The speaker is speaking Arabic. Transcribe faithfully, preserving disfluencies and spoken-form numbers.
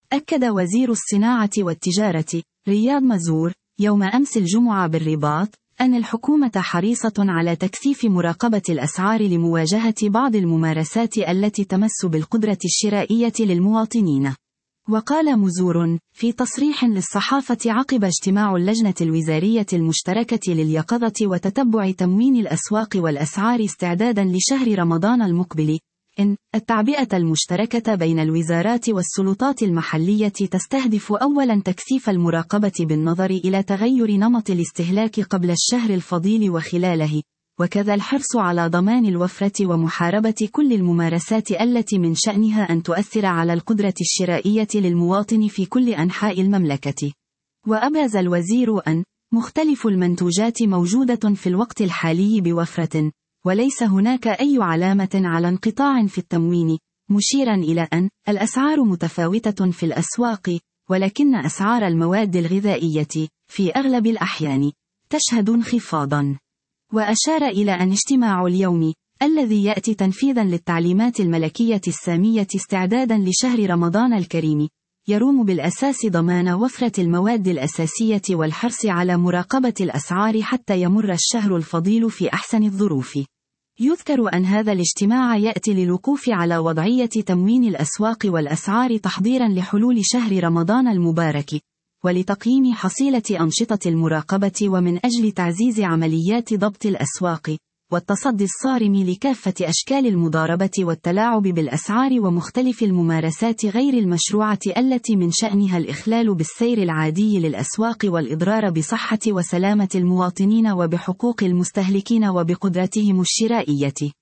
أكد وزير الصناعة والتجارة رياض مزور يوم أمس الجمعة بالرباط أن الحكومة حريصة على تكثيف مراقبة الأسعار لمواجهة بعض الممارسات التي تمس بالقدرة الشرائية للمواطنين. وقال مزور في تصريح للصحافة عقب اجتماع اللجنة الوزارية المشتركة لليقظة وتتبع تموين الأسواق والأسعار استعدادا لشهر رمضان المقبل إن التعبئة المشتركة بين الوزارات والسلطات المحلية تستهدف أولا تكثيف المراقبة بالنظر إلى تغير نمط الاستهلاك قبل الشهر الفضيل وخلاله، وكذا الحرص على ضمان الوفرة ومحاربة كل الممارسات التي من شأنها أن تؤثر على القدرة الشرائية للمواطن في كل أنحاء المملكة. وأبرز الوزير أن مختلف المنتوجات موجودة في الوقت الحالي بوفرة، وليس هناك أي علامة على انقطاع في التموين، مشيرا إلى أن الأسعار متفاوتة في الأسواق، ولكن أسعار المواد الغذائية في أغلب الأحيان تشهد انخفاضا. وأشار إلى أن اجتماع اليوم الذي يأتي تنفيذا للتعليمات الملكية السامية استعدادا لشهر رمضان الكريم يروم بالأساس ضمان وفرة المواد الأساسية والحرص على مراقبة الأسعار حتى يمر الشهر الفضيل في أحسن الظروف. يذكر أن هذا الاجتماع يأتي للوقوف على وضعية تموين الأسواق والأسعار تحضيرا لحلول شهر رمضان المبارك، ولتقييم حصيلة أنشطة المراقبة ومن أجل تعزيز عمليات ضبط الأسواق، والتصدي الصارم لكافة أشكال المضاربة والتلاعب بالأسعار ومختلف الممارسات غير المشروعة التي من شأنها الإخلال بالسير العادي للأسواق والإضرار بصحة وسلامة المواطنين وبحقوق المستهلكين وبقدرتهم الشرائية.